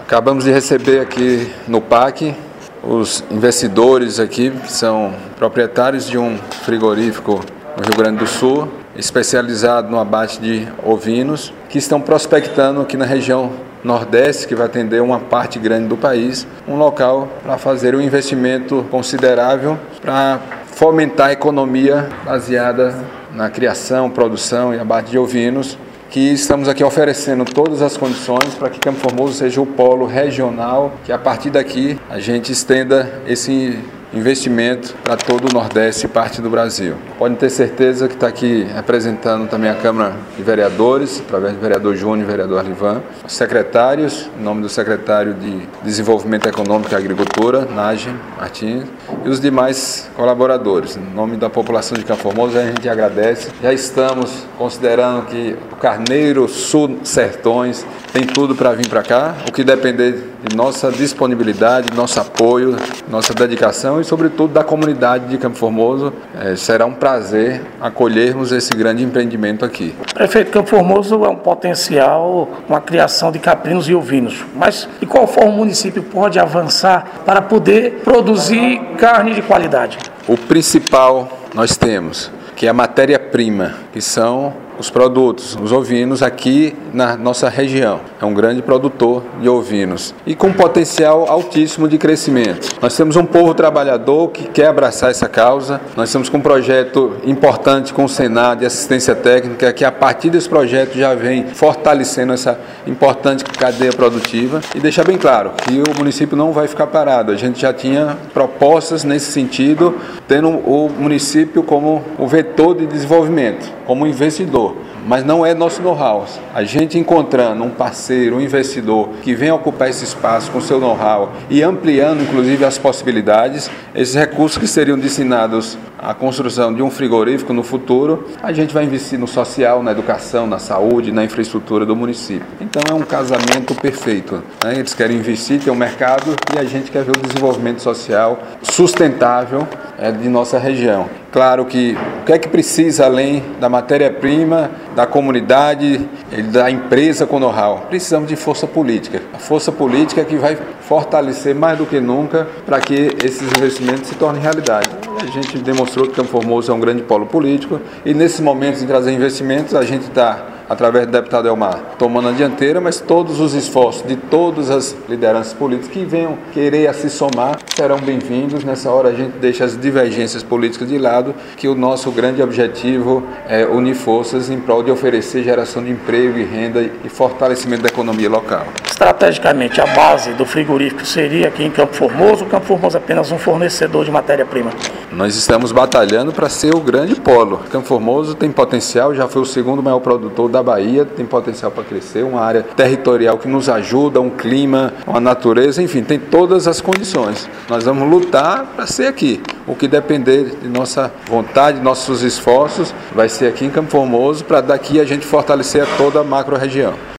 Acabamos de receber aqui no PAC os investidores aqui, que são proprietários de um frigorífico no Rio Grande do Sul, especializado no abate de ovinos, que estão prospectando aqui na região Nordeste, que vai atender uma parte grande do país, um local para fazer um investimento considerável para fomentar a economia baseada na criação, produção e abate de ovinos, que estamos aqui oferecendo todas as condições para que Campo Formoso seja o polo regional, que a partir daqui a gente estenda esse investimento para todo o Nordeste e parte do Brasil. Podem ter certeza que está aqui representando também a Câmara de Vereadores, através do vereador Júnior e vereador Arlivan, os secretários, em nome do secretário de Desenvolvimento Econômico e Agricultura, Nage Martins, e os demais colaboradores. Em nome da população de Campo Formoso, a gente agradece. Já estamos considerando que o Carneiro Sul Sertões tem tudo para vir para cá, o que depender de nossa disponibilidade, nosso apoio, nossa dedicação e, sobretudo, da comunidade de Campo Formoso. Será um prazer acolhermos esse grande empreendimento aqui. Prefeito, Campo Formoso é um potencial, uma criação de caprinos e ovinos, mas de qual forma o município pode avançar para poder produzir carne de qualidade? O principal nós temos, que é a matéria-prima, que são os produtos, os ovinos aqui na nossa região. É um grande produtor de ovinos e com potencial altíssimo de crescimento. Nós temos um povo trabalhador que quer abraçar essa causa. Nós temos um projeto importante com o Senado de assistência técnica, que a partir desse projeto já vem fortalecendo essa importante cadeia produtiva e deixar bem claro que o município não vai ficar parado. A gente já tinha propostas nesse sentido, tendo o município como o vetor de desenvolvimento, como investidor. Mas não é nosso know-how. A gente encontrando um parceiro, um investidor que venha ocupar esse espaço com seu know-how e ampliando, inclusive, as possibilidades, esses recursos que seriam destinados à construção de um frigorífico no futuro, a gente vai investir no social, na educação, na saúde, na infraestrutura do município. Então é um casamento perfeito, né? Eles querem investir, ter um mercado e a gente quer ver o desenvolvimento social sustentável de nossa região. Claro que o que é que precisa além da matéria-prima, da comunidade, da empresa com know-how? Precisamos de força política. A força política que vai fortalecer mais do que nunca para que esses investimentos se tornem realidade. A gente demonstrou que Campo Formoso é um grande polo político e nesses momentos de trazer investimentos a gente está, através do deputado Elmar, tomando a dianteira, mas todos os esforços de todas as lideranças políticas que venham querer se somar serão bem-vindos. Nessa hora a gente deixa as divergências políticas de lado, que o nosso grande objetivo é unir forças em prol de oferecer geração de emprego e renda e fortalecimento da economia local. Estrategicamente, a base do frigorífico seria aqui em Campo Formoso, ou Campo Formoso é apenas um fornecedor de matéria-prima? Nós estamos batalhando para ser o grande polo. Campo Formoso tem potencial, já foi o segundo maior produtor da Bahia, tem potencial para crescer, uma área territorial que nos ajuda, um clima, uma natureza, enfim, tem todas as condições. Nós vamos lutar para ser aqui. O que depender de nossa vontade, nossos esforços, vai ser aqui em Campo Formoso, para daqui a gente fortalecer toda a macro-região.